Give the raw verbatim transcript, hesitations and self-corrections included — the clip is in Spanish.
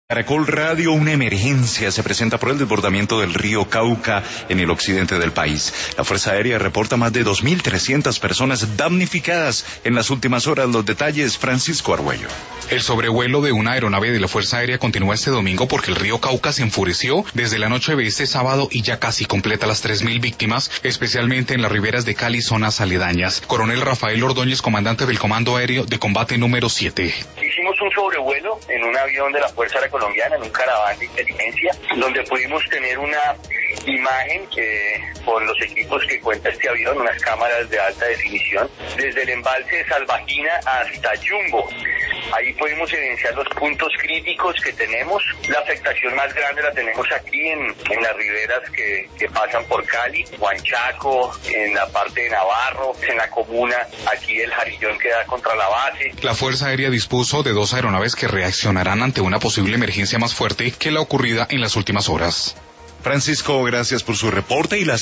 Caracol Radio, una emergencia se presenta por el desbordamiento del río Cauca en el occidente del país. La Fuerza Aérea reporta más de dos mil trescientas personas damnificadas en las últimas horas. Los detalles, Francisco Argüello. El sobrevuelo de una aeronave de la Fuerza Aérea continúa este domingo porque el río Cauca se enfureció desde la noche de este sábado y ya casi completa las tres mil víctimas, especialmente en las riberas de Cali y zonas aledañas. Coronel Rafael Ordóñez, comandante del Comando Aéreo de Combate número siete. Hicimos un sobrevuelo en un avión de la Fuerza Aérea Colombiana, en un caraván de inteligencia, donde pudimos tener una imagen eh, con los equipos que cuenta este avión, unas cámaras de alta definición, desde el embalse de Salvajina hasta Jumbo. Ahí pudimos evidenciar los puntos críticos que tenemos. La afectación más grande la tenemos aquí en, en las riberas que, que pasan por Cali, Huanchaco, en la parte de Navarro, en la comuna aquí del Jarillón que da contra la base. La Fuerza Aérea dispuso de dos aeronaves que reaccionarán ante una posible emergencia más fuerte que la ocurrida en las últimas horas. Francisco, gracias por su reporte y las